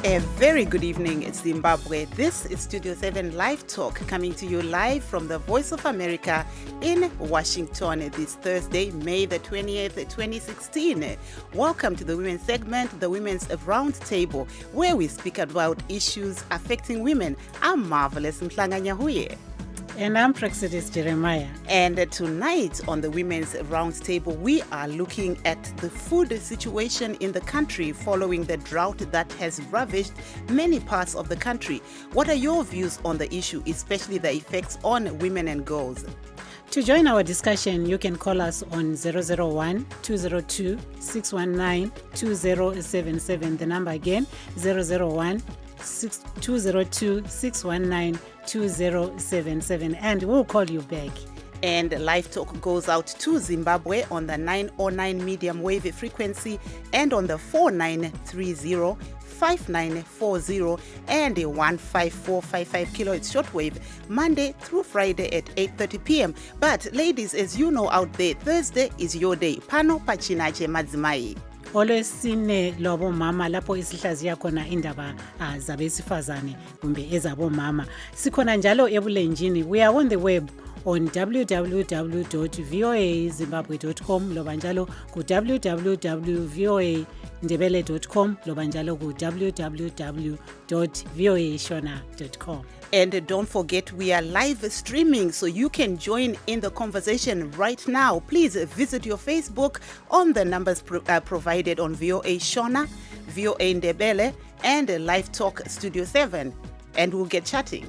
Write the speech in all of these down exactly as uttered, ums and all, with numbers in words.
A very good evening, it's Zimbabwe. This is Studio seven Live Talk, coming to you live from the Voice of America in Washington this Thursday, May the twentieth, twenty sixteen. Welcome to the Women's segment, the Women's Roundtable, where we speak about issues affecting women. I'm Marvelous Mhlanga Nyahuye. And I'm Praxidis Jeremiah. And tonight on the Women's Roundtable, we are looking at the food situation in the country following the drought that has ravaged many parts of the country. What are your views on the issue, especially the effects on women and girls? To join our discussion, you can call us on zero zero one, two zero two, six one nine, two zero seven seven. The number again, zero zero one, two zero two, six one nine, two zero seven seven, and we'll call you back. And Live Talk goes out to Zimbabwe on the nine oh nine medium wave frequency and on the four nine three zero, five nine four zero and a one five four five five kilohertz shortwave, Monday through Friday at eight thirty p.m. But ladies, as you know out there, Thursday is your day. Pano pachinache madzimai. Olwesine lobo mama lapho isihlaziya khona indaba zabesifazane kumbe ezabomama. Sikhona njalo ebulenjini. We are on the web on w w w dot v o a zimbabwe dot com loba njalo ku w w w dot v o a ndebele dot com loba njalo ku w w w dot v o a shona dot com. And don't forget, we are live streaming, so you can join in the conversation right now. Please visit your Facebook on the numbers pro- uh, provided on V O A Shona, V O A Ndebele, and Live Talk Studio seven, and we'll get chatting.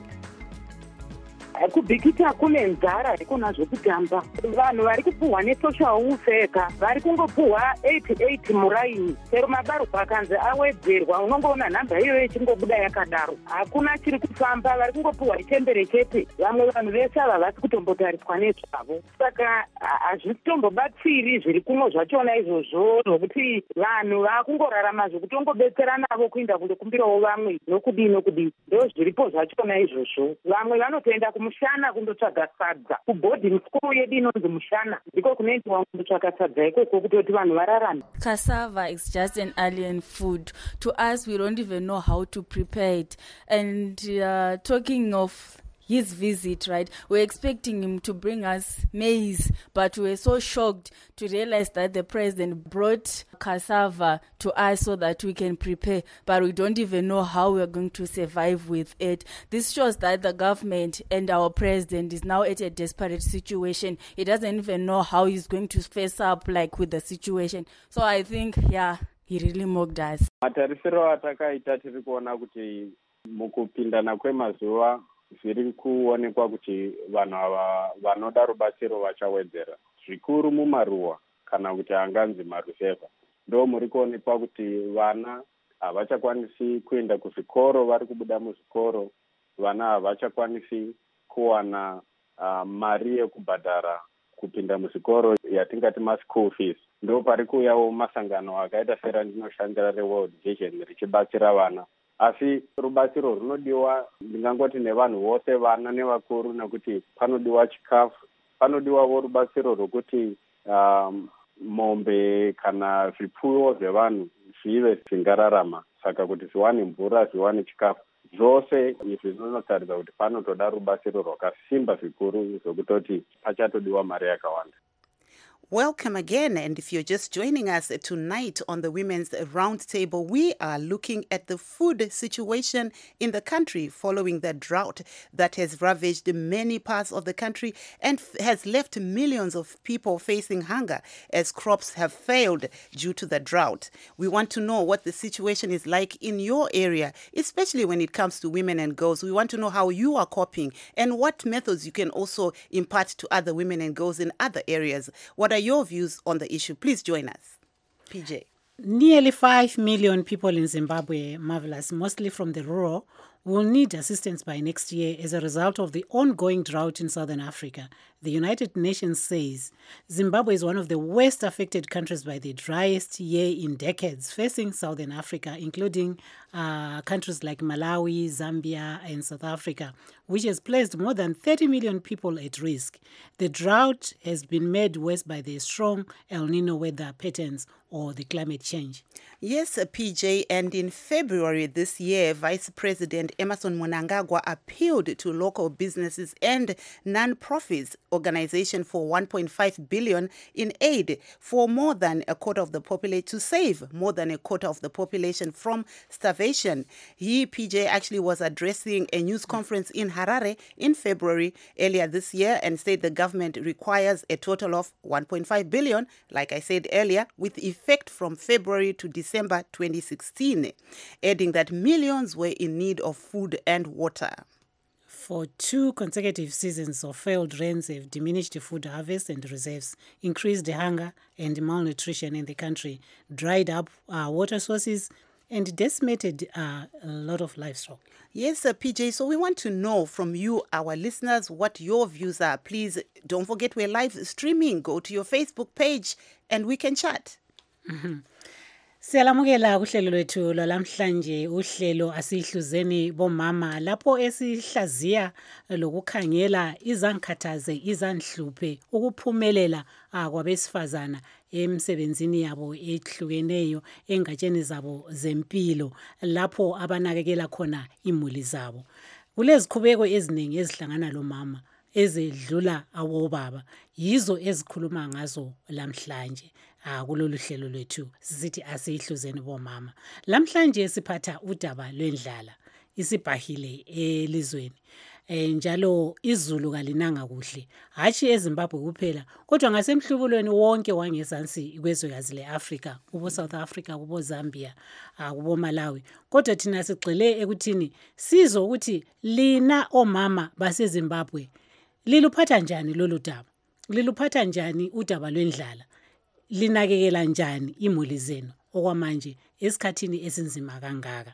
Kubikita kune nzara ikona zvokutamba vanhu vari kupuhwa nesocial welfare vari kungopuhwa eighty-eight muraini chero mabaruka akanzi awedzerwa unongoona nhamba iyoyo ichingobuda yakadaro hakuna chiri kufamba vari kungopuhwa chembere chete vamwe vanhu vese ava vasi kutombotariswa nezvavo saka hazvitombobatsiri zviri kuno zvachona izvozvo zvokuti vanhu vakungorarama zvokutongobetsera navo kuinda kundokumbirawo vamwe nokudii nokudii ndo zviripo zvachona izvozvo vamwe vanotoenda mushana kundotsvaga sadza kuboarding school yedu inonzi mushana ndiko kunoendiwa kundotsvaga sadza ikoko kutoti vanhu vararame. Cassava is just an alien food to us. We don't even know how to prepare it. And uh, talking of his visit, right, we're expecting him to bring us maize, but we were so shocked to realize that the president brought cassava to us so that we can prepare, but we don't even know how we're going to survive with it. This shows that the government and our president is now at a desperate situation. He doesn't even know how he's going to face up like with the situation. So I think, yeah, he really mocked us. Matarisiro atakaita tiri kuona kuti mukupindana kwemazuva zviri kuonekwa kuti vanhu ava vanoda rubatsiro vachawedzera zvikuru mumaruwa kana kuti anganzi maruzevha. Ndo muri kuonekwa kuti vana havachakwanisi kuenda kuzvikoro, vari kubuda muzvikoro, vana havachakwanisi kuwana uh, mari yekubhadhara kupinda muzvikoro yatingati ma-school fees. Ndo pari kuuyawo masangano akaita serandinoshandira reWorld Vision richibatsira vana. Asi rubatsiro runodiwa ndingangoti nevanhu vose, vana nevakuru, nekuti panodiwa chikafu, panodiwawo rubatsiro rwokuti um, mombe kana zvipfuyo zvevanhu zvive zvingararama, saka kuti zviwane mvura, zviwane chikafu. Zvose izvi zvinotaridza kuti panotoda rubatsiro rwakasimba zvikuru zvokutoti pachatodiwa mari yakawanda. Welcome again, and if you're just joining us tonight on the Women's Roundtable, we are looking at the food situation in the country following the drought that has ravaged many parts of the country and f- has left millions of people facing hunger as crops have failed due to the drought. We want to know what the situation is like in your area, especially when it comes to women and girls. We want to know how you are coping and what methods you can also impart to other women and girls in other areas. What are your views on the issue? Please join us. P J. Nearly five million people in Zimbabwe, Marvelous, mostly from the rural, will need assistance by next year as a result of the ongoing drought in southern Africa. The United Nations says Zimbabwe is one of the worst affected countries by the driest year in decades, facing southern Africa, including uh, countries like Malawi, Zambia, and South Africa, which has placed more than thirty million people at risk. The drought has been made worse by the strong El Nino weather patterns or the climate change. Yes, P J, and in February this year, Vice President Emmerson Mnangagwa appealed to local businesses and non-profits organization for one point five billion dollars in aid for more than a quarter of the population, to save more than a quarter of the population from starvation. He, P J, actually was addressing a news conference in Harare in February earlier this year and said the government requires a total of one point five billion dollars, like I said earlier, with effect from February to December twenty sixteen, adding that millions were in need of food and water. For two consecutive seasons of failed rains have diminished the food harvest and reserves, increased hunger and malnutrition in the country, dried up uh, water sources, and decimated uh, a lot of livestock. Yes, uh, P J, so we want to know from you, our listeners, what your views are. Please don't forget we're live streaming. Go to your Facebook page and we can chat. Mm-hmm. Siyalamukela kuhlelo lwethu lwalamhlanje, uhlelo asihluzeni bomama lapho esihlaziya lokukhangela izankathaze izanhluphe ukuphumelela kwabesifazana emsebenzini yabo ehlukeneyo engatsheni zabo zempilo lapho abanakekela khona imuli zabo. Kulezikhubeko eziningi ezihlangana lomama ezedlula abobaba, yizo ezikhuluma ngazo lamhlanje. Ah, kulolu hlelo lwethu sithi asihluzeni bomama. Lamhlanje siphatha udaba lwendlala isibhahile elizweni. E, njalo izulu kalinanga kuhle, hashi eZimbabwe kuphela kodwa ngasemhlubulweni wonke wangezansi kwezwekazi leAfrica, kubo South Africa, kubo Zambia, uh, kubo Malawi. Kodwa thina sigxile ekuthini sizo ukuthi lina omama baseZimbabwe liluphatha njani lolu daba, liluphatha njani udaba lwendlala, linakekela njani imuli zenu okwamanje esikhathini esinzima kangaka.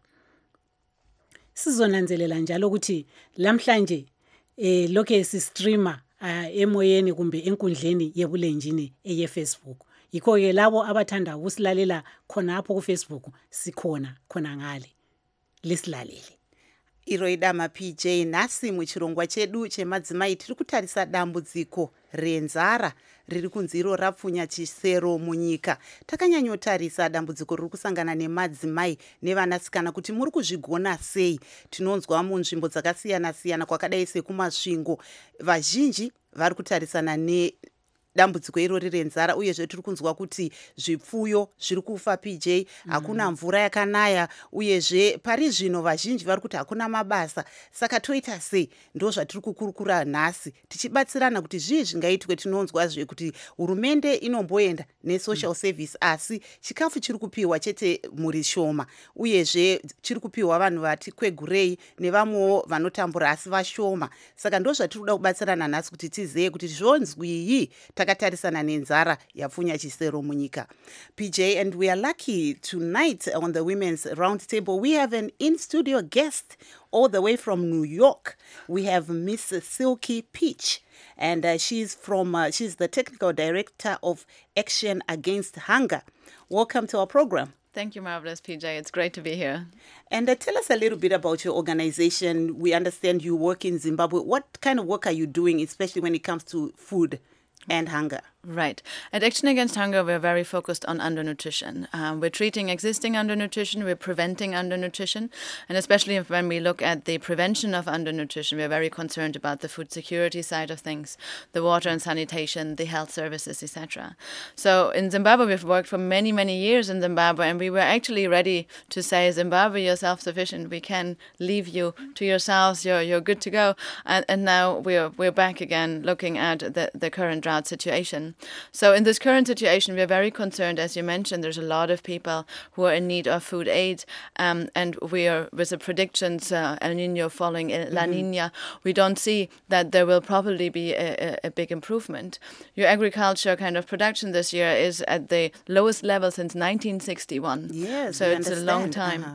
Sizonanzelela njalo ukuthi lamhlanje eh lokho sisistreama uh, emoyeni kumbe enkundleni yebulenjini eye Facebook. Yikho ke labo abathanda ukusilalela khona apho ku Facebook sikhona khona ngale. Lisilalele. Iroidama P J, nasi muchirongwa chedu chemadzimai tiri kutarisa dambudziko renzara riri kunziro rapfunya chisero munyika. Takanyanyotarisa dambudziko riri kusangana nemadzimai nevanasikana kuti muri kuzvigona sei. Tinonzwa munzvimbo dzakasiyana siyana kwakadai sekumasvingo vazhinji vari kutarisana ne dambudziko irori renzara, uyezve tiri kunzwa kuti zvipfuyo zviri kufa P J, hakuna mvura yakanaya, uyezve pari zvino vazhinji vari kuti hakuna mabasa. Saka toita sei? Ndo zvatiri kukurukura nhasi tichibatsirana kuti zvii zvingaitwe. Tinonzwa zve kuti hurumende inomboenda nesocial service asi chikafu chiri kupiwa chete muri shoma, uyezve chiri kupiwa vanhu vati kwegurei nevamwewo vanotambura asi vashoma. Saka ndo zvatiri kuda kubatsirana nhasi kuti tizive kuti zvonzwii takatarisana nenzara yapfunya chisero munyika. P J, and we are lucky tonight on the Women's Roundtable. We have an in-studio guest all the way from New York. We have Miss Silky Peach, and uh, she's from uh, she's the technical director of Action Against Hunger. Welcome to our program. Thank you, Marvelous P J. It's great to be here. And uh, tell us a little bit about your organization. We understand you work in Zimbabwe. What kind of work are you doing, especially when it comes to food and hunger? Right. At Action Against Hunger, we're very focused on undernutrition. Um, we're treating existing undernutrition, we're preventing undernutrition, and especially when we look at the prevention of undernutrition, we're very concerned about the food security side of things, the water and sanitation, the health services, et cetera. So in Zimbabwe, we've worked for many, many years in Zimbabwe, and we were actually ready to say, Zimbabwe, you're self-sufficient. We can leave you to yourselves. You're you're good to go. And, and now we're we're back again, looking at the the current drought situation. So in this current situation, we're very concerned. As you mentioned, there's a lot of people who are in need of food aid. Um, and we are, with the predictions, uh, El Nino following mm-hmm. La Nina, we don't see that there will probably be a, a, a big improvement. Your agriculture kind of production this year is at the lowest level since nineteen sixty-one. Yes, so it's understand. a long time. Uh-huh.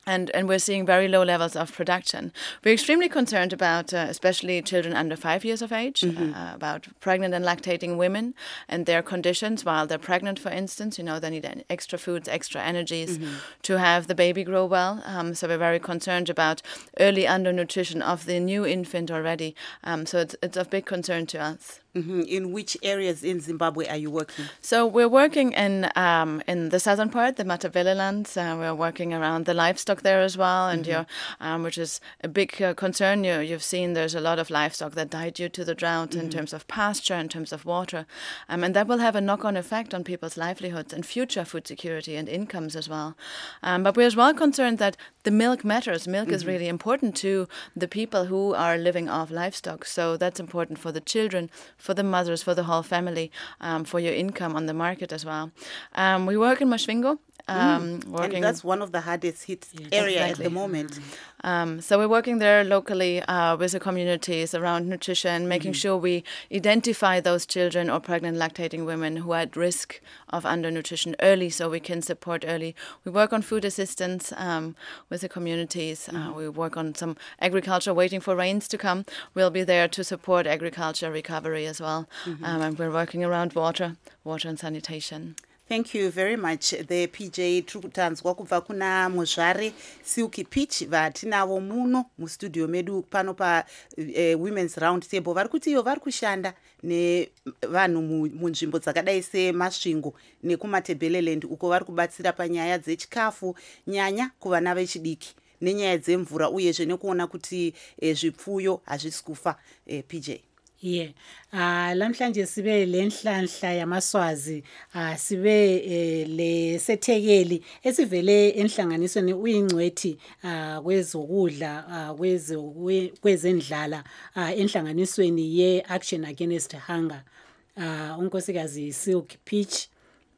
And, and we're seeing very low levels of production. We're extremely concerned about uh, especially children under five years of age, mm-hmm. uh, about pregnant and lactating women and their conditions while they're pregnant, for instance. You know, they need extra foods, extra energies mm-hmm. to have the baby grow well. Um, so we're very concerned about early undernutrition of the new infant already. Um, so it's, it's of big concern to us. Mm-hmm. In which areas in Zimbabwe are you working? So we're working in um, in the southern part, the Matabeleland. Uh, we're working around the livestock there as well, and mm-hmm. you're, um, which is a big uh, concern. You, you've seen there's a lot of livestock that died due to the drought mm-hmm. in terms of pasture, in terms of water, um, and that will have a knock-on effect on people's livelihoods and future food security and incomes as well. Um, but we're as well concerned that the milk matters. Milk mm-hmm. is really important to the people who are living off livestock. So that's important for the children, for the mothers, for the whole family, um, for your income on the market as well. Um, we work in Mashvingo. Um, mm. working and that's one of the hardest hit yeah, area exactly. at the moment. Um, so we're working there locally uh, with the communities around nutrition, making mm-hmm. sure we identify those children or pregnant lactating women who are at risk of undernutrition early so we can support early. We work on food assistance um, with the communities. Mm-hmm. Uh, we work on some agriculture waiting for rains to come. We'll be there to support agriculture recovery as well. Mm-hmm. Um, and we're working around water, water and sanitation. Thank you very much. The P J Trukutanzwa kubva kuna Muzvare Silky Peach vatinavo muno mustudio medu pano pa uh, Women's Round Table. Vari kuti iyo vari kushanda nevanhu munzvimbo dzakadai seMasvingo nekuMatebeleland uko vari kubatsira panyaya dzechikafu nyanya kuvana vechidiki nenyaya dzemvura uyezve nekuona kuti eh, zvipfuyo hazvisi kufa. eh, P J. Yeah. Ah uh, lamhlanje sibe lenhlanhla yamaswazi ah uh, sibe eh, le sethekeli esivele enhlanganisweni uyingcwethi ah uh, kwezokudla ah uh, kweze kwezendlala ah uh, enhlanganisweni ye Action Against Hunger. Ah uh, unkosikazi Silky Peach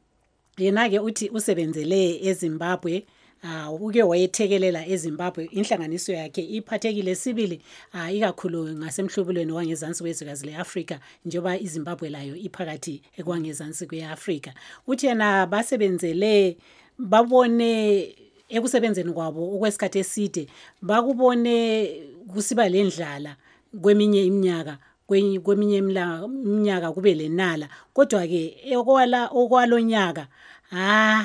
yena ke uthi usebenzele eZimbabwe. Uh, uke wayethekelela eZimbabwe inhlanganiso yakhe iphathekile sibili uh, ikakhulu ngasemhlubulweni wangezansi kwezwekazi leAfrika njengoba iZimbabwe layo iphakathi ekwangezansi kweAfrika. Uthi yena basebenzele babone ekusebenzeni kwabo okwesikhathi eside bakubone kusiba lendlala kweminye iminyaka kweminye iminyaka kube lenala kodwa ke okwala okwalonyaka ah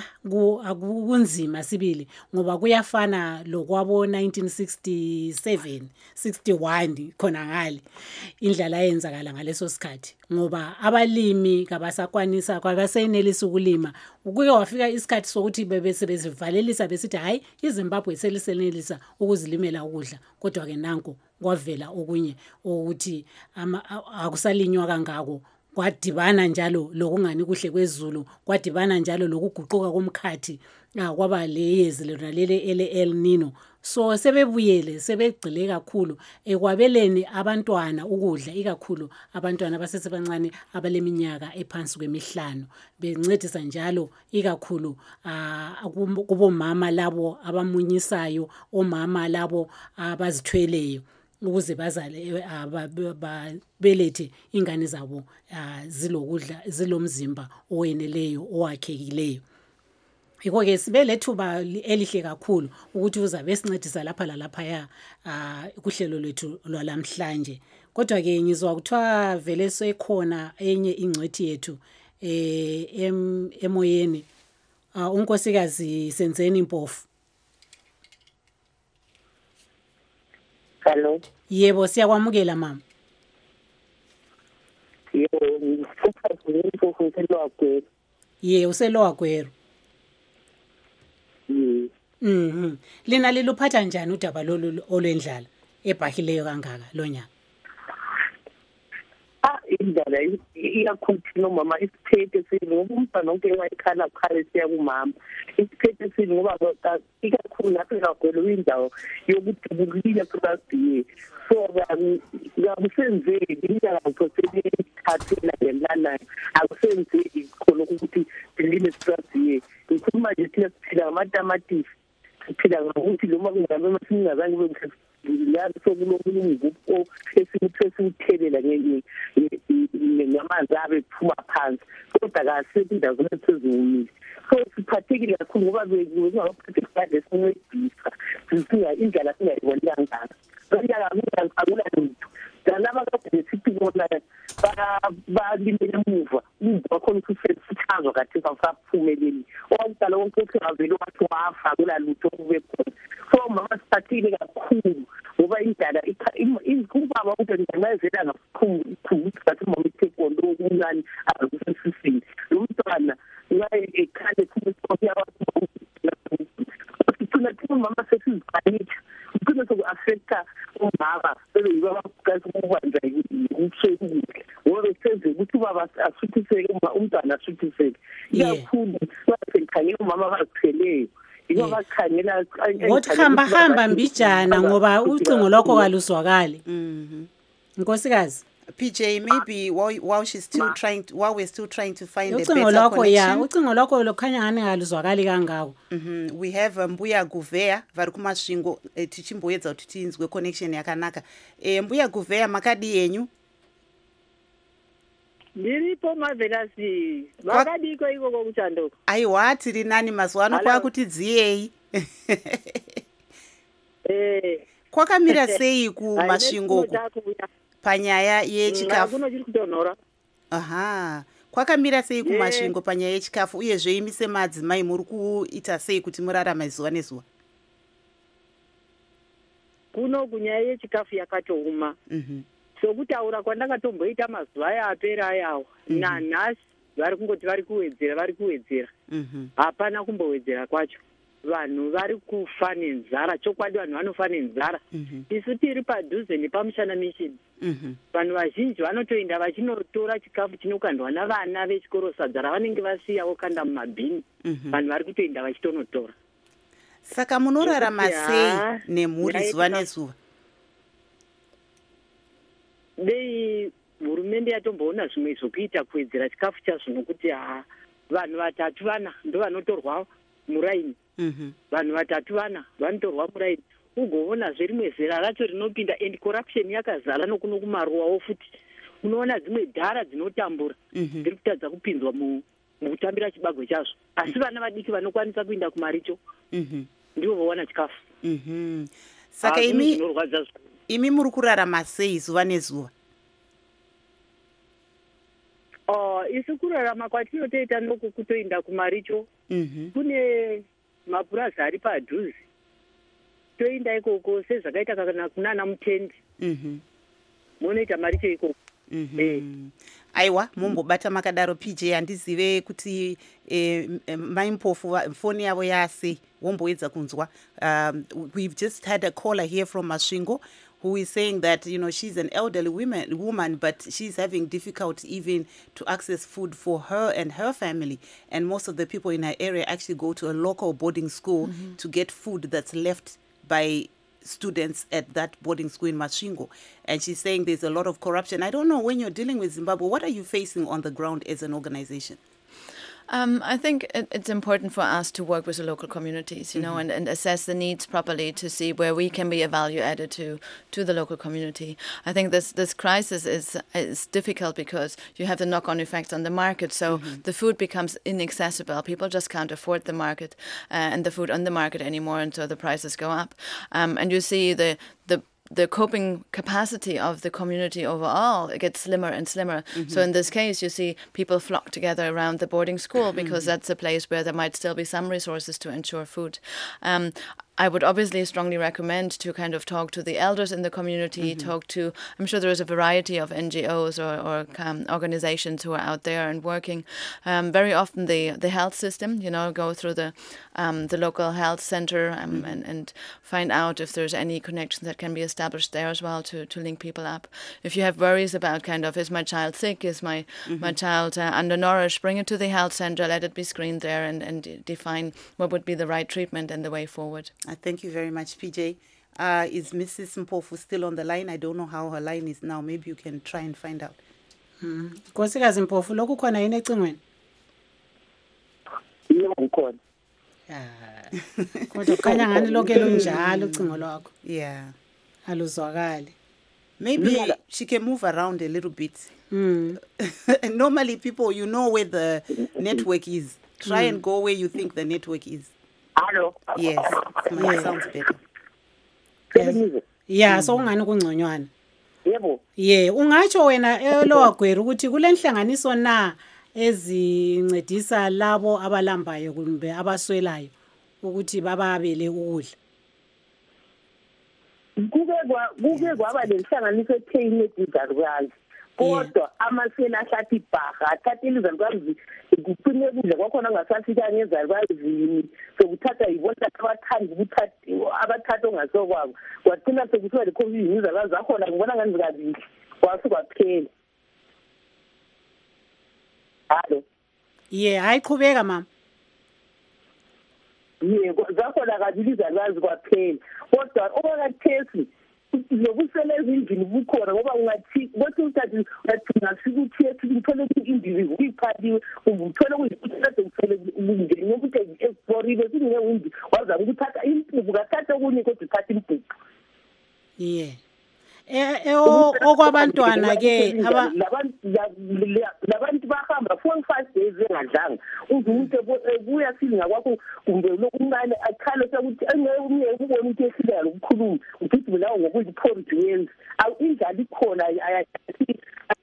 kunzima sibili ngoba kuyafana lokwabo nineteen sixty-seven sixty-one khona ngale indlala yenzakala ngaleso sikhathi ngoba abalimi kabasakwanisa kwabasenelisa ukulima ukuke wafika isikhathi sokuthi bebesebezivalelisa besithi hayi iZimbabwe selisenelisa ukuzilimela ukudla kodwa ke nanko kwavela okunye ukuthi akusalinywa kangako kwadibana njalo lokungani kuhle kwezulu kwadibana njalo lokuguquka komkhathi kwaba leyezi lona lele El Nino so sebebuyele sebegcile kakhulu ekwabeleni abantwana ukudla ikakhulu abantwana abasesebancane abaleminyaka ephansi kwemihlanu bencedisa njalo ikakhulu kubomama labo abamunyisayo omama labo abazithweleyo ukuze bazale babelethe ingane zabo zilokudla zilomzimba oweneleyo owakhekileyo. Yiko ke sibe lethuba elihle kakhulu ukuthi uzabe sincedisa lapha lalapha ya kuhlelo lwethu lwalamhlanje. Kodwa ke ngizwa kuthiwa vele sekhona enye ingcwethi yethu eh emoyeni unkosikazi Senzeni Mpofu. Hello. Yebo siyakwamukela mama. Yebo ngifuna uselwa kwero. Ye uselwa kwero. Mhm. Mhm. Lina liluphatha njani udaba lolu olwendlala ebhahileyo kangaka lonyaka? Ah indaba iyakhuluma mama isiphethe sini ngoba umntwana onke wayikhala ukhala siya kumama. Isiphethe sini ngoba ikakhulu lapho ngagwelo indawo yokuthi bukulila kulasiye. So akusenzeki indaba ngicosele ithathela ngelana akusenzeki khona ukuthi dilile strasiye. Ngikhuluma nje thina siphila ngamatamati siphila ngokuthi lo makungabe masingazange bengise ngiyalo sokulomlungu o esikuthelela ngenyamaza abe phuma phansi kodwa kasethi indawo ezezumi so siphathekile kakhulu ngoba bekuzwa ukuthi lesinqedisa singa indlela singayibona kangaka ngiyala akula lutho laba kade sithi bona balimele emuva umva khona kusithazwa kathi basaphumeleli owaqala wonke avele wathi wafa kula lutho kube khona so mama siphathile kakhulu ngoba indala ikubaba ukuthi ngiyazela ngakukhulu ukuthi mama itekondo okuncane akusisini lo mntwana ngaye ekhale kuthi yabantu sithunathi mama sesizibhanitha kukhona soku-affecta umama sebeyiba bakukubanja umshekile ngoba senze ukuthi ubaba asuthiseke umntwana asuthiseke ikakhulu basengikhangela umama abazithweleyo yibo bakhangela ngothi hamba hamba mbijana ngoba ucingo lwakho kaluzwakali nkosikazi P J, maybe while, while she's still Ma. trying to, while we're still trying to find a better connection. Yeah, ucingo lwakho lokhanya ngani ngaluzwakali kangako. Mhm. We have Mbuya Guvea vari kumasvingo tichimboedza kuti tinzwe connection yakanaka. Eh Mbuya Guvea makadi yenyu? Ndiripo mavelasi. Makadiko iko kokuchando. Aiwa tiri nani mazwano kwa kuti dziyei. Eh kwakamira sei kumasvingo panyaya yechikafu? Aha. Kwakamira sei kumasvingo panyaya yechikafu uye zveimise madzimai muri kuita sei kuti murarama zuva nezuva? Kuno kunyaya yechikafu yakatouma. Mhm. Sokutaura kwandakatomboita mazuva aya apera ayawo. Nanhasi vari kungoti vari kuwedzera vari kuwedzera. Mhm. Hapana kumbowedzera kwacho. Vanhu vari kufa nenzara, chokwadi vanhu vanofa nenzara. Isu tiri padhuze nepamushana mission. Vanhu vazhinji vanotoenda vachinotora chikafu chinokandwa navana vechikoro sadza ravanenge vasiya vokanda mumabhini. Vanhu vari kutoenda vachitonotora. Saka munorarama sei nemhuri zuva nezuva? Dei hurumende yatomboona zvimwe zvokuita kuwedzera chikafu chazvo nokuti ha vanhu vatatu vana ndo vanotorwa muraini. Mhm. Vanhu vatatu vana vanotorwa muraini. Ugoona zverimwe zera racho rinopinda and corruption yakazara nokuno kumaruwawo futi. Unoona dzimwe dhara dzinotambura dziri kutadza kupinzwa mukutambira chibagwe chazvo. Asi vana vadiki vanokwanisa kuinda kumaricho. Mhm. Ndivo vowana chikafu. Mhm. Saka imi imi muri kurarama sei zuva nezuva? Oh, isu kurarama kwatinotoita ndokutoinda kumaricho. Mhm. Kune mapurazi ari padhuze. Toinda ikoko sezvakaita kana kunana Mutendi. Mhm. Munoita maricho ikoko. Mhm. Eh. Aiwa mumbobata makadaro P J handizive kuti eh, maimpofu foni yavo yase womboedza kunzwa. Um, we've just had a caller here from Masvingo who is saying that, you know, she's an elderly woman, woman, but she's having difficulty even to access food for her and her family. And most of the people in her area actually go to a local boarding school mm-hmm. to get food that's left by students at that boarding school in Masvingo. And she's saying there's a lot of corruption. I don't know, when you're dealing with Zimbabwe, what are you facing on the ground as an organization? Um, I think it, it's important for us to work with the local communities, you know, mm-hmm. and, and assess the needs properly to see where we can be a value added to to the local community. I think this this crisis is is difficult because you have the knock-on effects on the market. So mm-hmm. the food becomes inaccessible. People just can't afford the market uh, and the food on the market anymore, and so the prices go up. Um, and you see the the the coping capacity of the community overall, it gets slimmer and slimmer. Mm-hmm. So in this case, you see people flock together around the boarding school because mm-hmm. that's a place where there might still be some resources to ensure food. Um, I would obviously strongly recommend to kind of talk to the elders in the community, mm-hmm. talk to, I'm sure there is a variety of N G Os or, or um, organizations who are out there and working. Um, very often the, the health system, you know, go through the um, the local health center um, mm-hmm. and, and find out if there's any connections that can be established there as well to, to link people up. If you have worries about kind of, is my child sick, is my, mm-hmm. my child uh, undernourished, bring it to the health center, let it be screened there and, and define what would be the right treatment and the way forward. Uh, thank you very much, P J. Uh, is Missus Mpofu still on the line? I don't know how her line is now. Maybe you can try and find out. Nkosikazi Mpofu, lokhu khona yini ecingweni? Yebo ngikhona. Ah. Kodwa khanya ngani lokho elunjalo ucingo lwakho. Yeah. Aluzwakali. Maybe she can move around a little bit. Mm. Normally people, you know where the network is. Try mm. and go where you think the network is. Hello. Yes, yeah. Sounds better. Yes. Yeah, so ungani kungconywana. Yebo. Ye, ungatsho wena eLower ukuthi kulenhlanganiso na ezincedisa labo abalambayo kumbe abaswelayo ukuthi bababele ukudla. Kuke kwa kuke kwaba lenhlanganiso etheyini eDizarwazi. Kodwa amasela ahlathi ibhaga athatha ilizalukwazi kuphine kudla kwakhona ngasafika ngezalukwazi sokuthatha yibona abathandi ukuthatha abathatha ongasokwabo kwathina sekuthiwa le covid ngizalukwazi akhona ngibona ngani zikabili kwasuka kuphela. Hallo. Ye, hayi qhubeka mama. Ye, zakhona kabili izalukwazi kwaphela. Kodwa obakathesi lokusela ezindlini bukhona ngoba ungathi kwathi uthathi uyathina sikuthi sikuthole individi uyiphaliwe ubuthole kuyikuthatha ukuthole ukungena ukuthi explore singe windi waza ukuthatha impuphu kathatha okunye kodwa uthatha impuphu. Yeah. Eh okwabantwana ke labantu labantu bahamba four five days engadlanga umuntu ebuya silinga kwakho kumbe lokumane akhalo sokuthi engeke ubone ukuthi esilala ukukhuluma uthi lawo ngokuthi porridge yenza awu indlala ikhona ayathi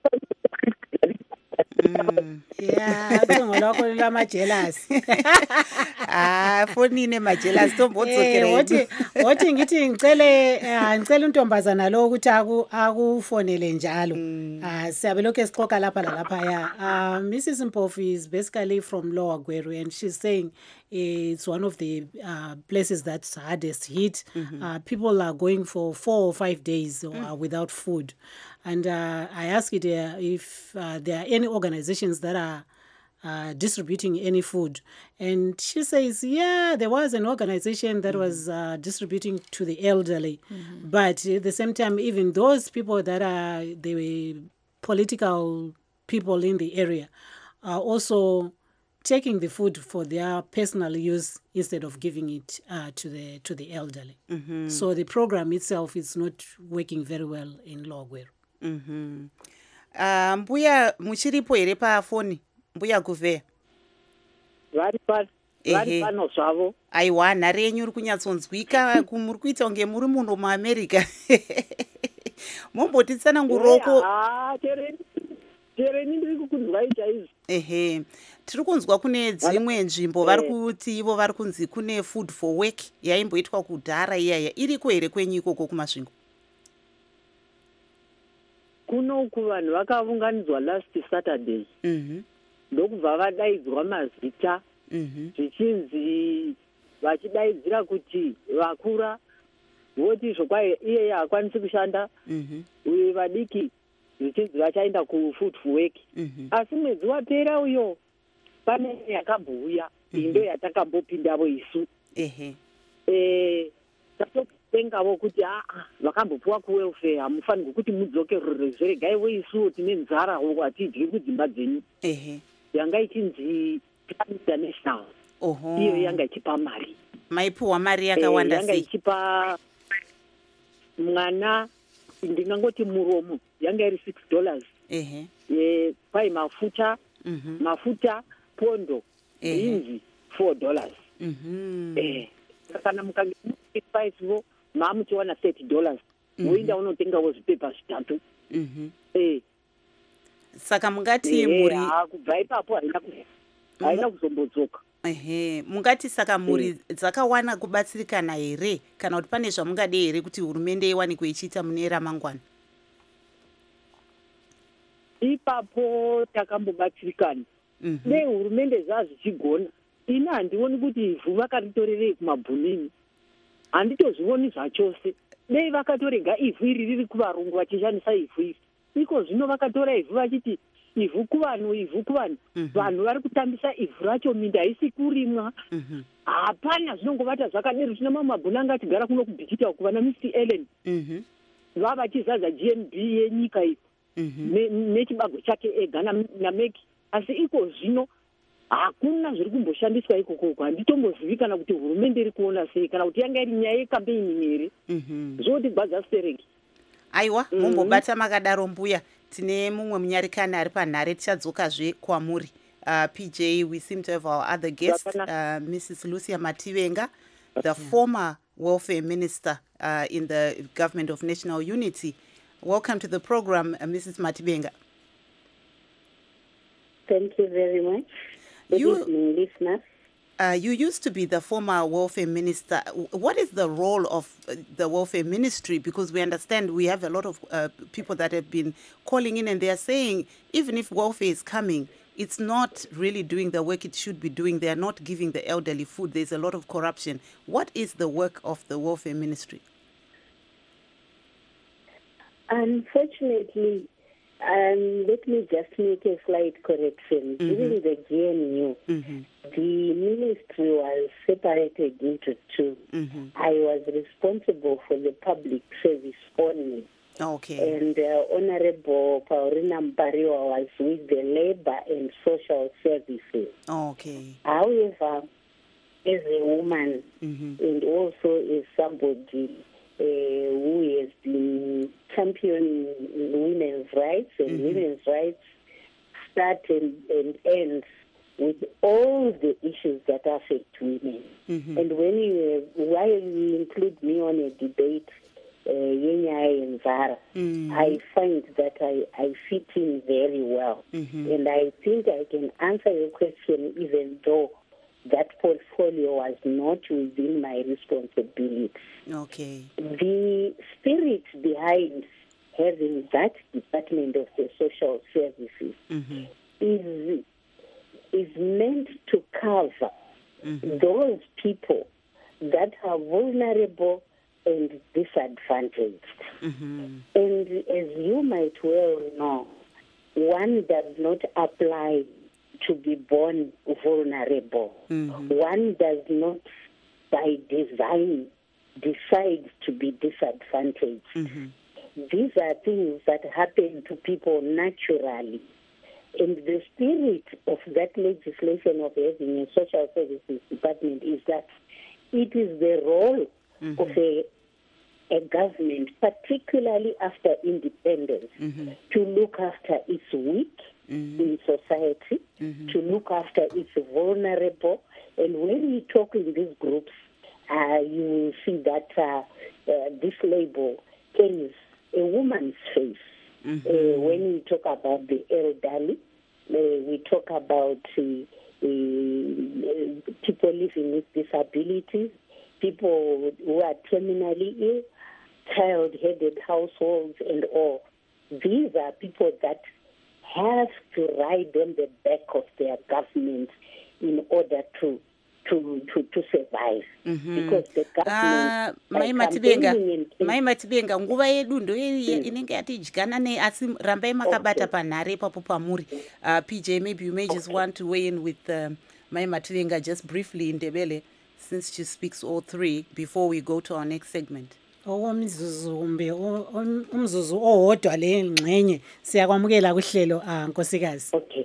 Mm. Yeah, cingo lakho lama jealous. Ah, fonine ma jealous tombodzokera. Eh, wathi wathi ngithi ngicele ngicela untombazana lo ukuthi aku akufonele njalo. Ah, siyabe lokho esixoxa lapha lapha ya. Ah, Missus Mpofu is basically from Lower Gweru and she's saying it's one of the uh, places that's hardest hit. Mm-hmm. Uh, people are going for four or five days uh, mm. without food. And uh, I asked it uh, if uh, there are any organizations that are uh, distributing any food. And she says, yeah, there was an organization that mm-hmm. was uh, distributing to the elderly. Mm-hmm. But at the same time, even those people that are the political people in the area are also taking the food for their personal use instead of giving it uh, to the to the elderly. Mm-hmm. So the program itself is not working very well in Lower Gweru. Mhm. Ah, mbuya muchiripo here pa phone. Mbuya Guvea. Vari pa vari pano zvavo. Aiwa nhare yenyu uri kunyatsonzwika muri kuita unge muri munhu muAmerica. Mumbotitsana nguroko. Ah, tere tere ndiri kukunzwa chaizvo. Ehe. Tiri kunzwa kune dzimwe nzvimbo vari kuti ivo vari kunzi kune food for work yaimboitwa kudhara iyaya iriko here kwenyu ikoko kumasvingo. Kunoku vanhu vakaunganidzwa last Saturday. Mhm. Ndokubva vadaidzwa mazita. Mhm. Zvichinzi vachidaidzira kuti vakura voti zvokwai iye hakwanisi kushanda. Mhm. Uye vadiki zvichinzi vachaenda ku food for work. Mhm. Asi mwedzi wapera uyo pane yakabhuya indo yatakambopindavo isu. Ehe. Eh tatopengavo kuti ah vakambopuwa ku welfare hamufanirwi kuti mudzoke zveregai isu tine nzara hatidyi kudzimba dzenyu. Ehe. Yanga ichinzi Plan International. Oho. Iyo yanga ichipa mari. Maipuwa mari yakawanda sei? Yanga ichipa mwana ndingangoti muromo yanga iri six dollars. Ehe. Eh pai mafuta, mhm, mafuta pondo inzi four dollars. Mhm. Eh kana mukange price vo mamuchiwana thirty dollars. Uinda unotengawo zvipepa zvitatu. Mhm. Eh saka mungati muri kubva ipapo haina haina kuzombodzoka. Ehe, mungati saka muri dzakawana kubatsirikana here kana kuti pane zvamungade here kuti hurumende iwane kuichita mune ramangwana? Ipapo takambobatsirikana. Dei hurumende zvazichigona ina handioni kuti ivhu vakaritorerei kumabhunini. Handitozvioni zvachose. Dei vakatorega ivhu iri riri kuvarungu vachishandisa ivhu iri. Iko zvino vakatora ivhu vachiti ivhu kuvanhu ivhu kuvanhu. Vanhu vari kutambisa ivhu racho minda haisi kurimwa. Hapana zvinongovata zvakadero. Zvina mamwe mabhuni anga achigara kuno kubhikita uku vana Mister Ellen. Vava vachizaza G N B yenyika iyi. Nechibago chake ega nameki. Asi iko zvino hakuna zviri kumboshandiswa ikoko. Handitombozvivi kana kuti hurumende iri kuona sei kana kuti yanga iri nyaya yekampeini here. Zvoti gwadza stereki. Aiwa, mumbobata makadaro mbuya. Tine mumwe munyarikani ari panhare tichadzokazve kwamuri. Uh, P J, we seem to have our other guest, uh, Missus Lucia Mativenga, the former welfare minister uh, in the Government of National Unity. Welcome to the program, uh, Missus Matibenga. Thank you very much. Good You- evening, listeners. Uh, you used to be the former welfare minister. What is the role of uh, the welfare ministry? Because we understand we have a lot of uh, people that have been calling in and they are saying, even if welfare is coming, it's not really doing the work it should be doing. They are not giving the elderly food. There's a lot of corruption. What is the work of the welfare ministry? Unfortunately, um, let me just make a slight correction. Mhm. During the G N U, Mm-hmm. the ministry was separated into two. Mm-hmm. I was responsible for the public service only, Okay. and uh, Honorable Paulina Mpariwa was with the labor and social services. Okay. However, as a woman, Mm-hmm. and also as somebody uh, who has been championing women's rights, and Mhm. women's rights start and, and ends with all the issues that affect women. Mm-hmm. And when you, while you include me on a debate, uh, Yenya and Zara, Mhm. I find that I, I fit in very well. Mhm. And I think I can answer your question even though that portfolio was not within my responsibility. Okay. The spirit behind having that Department of the Social Services Mm-hmm. is, is meant to cover Mm-hmm. those people that are vulnerable and disadvantaged. Mm-hmm. And as you might well know, one does not apply to be born vulnerable. Mhm. One does not, by design, decide to be disadvantaged. Mm-hmm. These are things that happen to people naturally. And the spirit of that legislation of having a social services department is that it is the role Mhm. of a, a government, particularly after independence, Mm-hmm. to look after its weak Mm-hmm. in society, Mhm. to look after its vulnerable. And when we talk in these groups, uh, you will see that uh, uh, this label carries a woman's face. Mhm. Uh, when we talk about the elderly, uh, we talk about uh, uh, people living with disabilities, people who are terminally ill, child-headed households, and all. These are people that have to ride on the back of their government in order to to to, to survive. Mhm. Because the Ah, government, by Mai Matibenga, campaigning and- Mai Matibenga, nguva yedu ndo ye- inenge yatidyana nei, asi rambai makabata panhare ipapo pamuri. Uh, P J, maybe you may just want to weigh in with um, Mai Matibenga just briefly in Ndebele, since she speaks all three, before we go to our next segment. okomzuzu kumbe o- om- umzuzu owodwa le ngxenye siyakwamukela kuhlelo ah nkosikazi. Okay.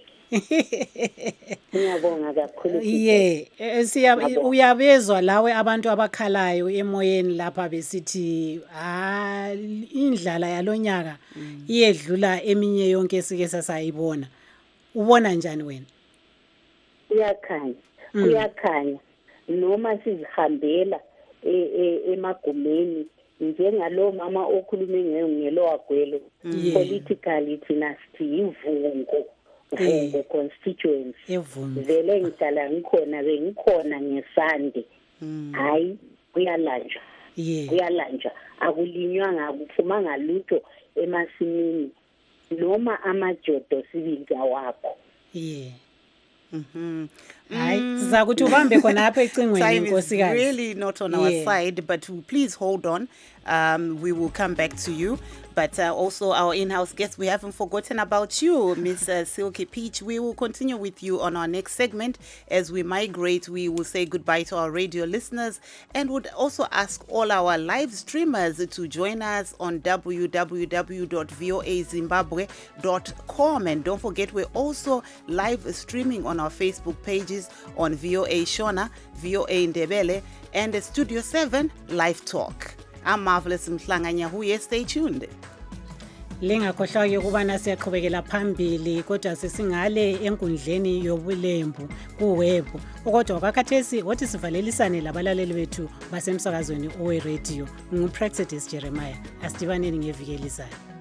Ngiyabonga kakhulu. Ye, eh, siya Ngiyabonga. uyabezwa lawe abantu abakhalayo emoyeni lapha besithi ah indlala yalonyaka iyedlula eminye yonke esike sasayibona. Ubona njani wena? Kuyakhanya. Kuyakhanya. Noma sizihambela e- e- emagumeni njengalo mama okhulume ngelowa gwelo, Yeah. politically thina sithi ivungo vungo constituency. Evumbi. Vele ngihlala ngikhona bengikhona ngesande. Hayi kuyalanjwa. Yeah. Kuyalanjwa. Akulinywanga akuphumanga lutho emasimini noma amajodo sibilika wakho. Yeah. Mhm. Hayi sizakuthi ubambe khona apha ecingweni Time is nkosikazi. really not on our Yeah. side, but please hold on. Um, we will come back to you. But uh, also our in-house guest, we haven't forgotten about you, Miss uh, Silky Peach. We will continue with you on our next segment. As we migrate, we will say goodbye to our radio listeners and would also ask all our live streamers to join us on w w w dot voa zimbabwe dot com. And don't forget, we're also live streaming on our Facebook pages on V O A Shona, V O A Ndebele, and Studio seven Live Talk. I'm Marvelous Mhlanganya. Stay tuned. Lingakhohlwa ukubana siyaqhubekela phambili kodwa sesingale enkundleni yobulembu kuweb. Kodwa kwakhathesi wothi sivalelisane labalaleli bethu basemsakazweni owe radio. Ngu Praxedis Jeremiah. Asidibaneni ngeviki elizayo.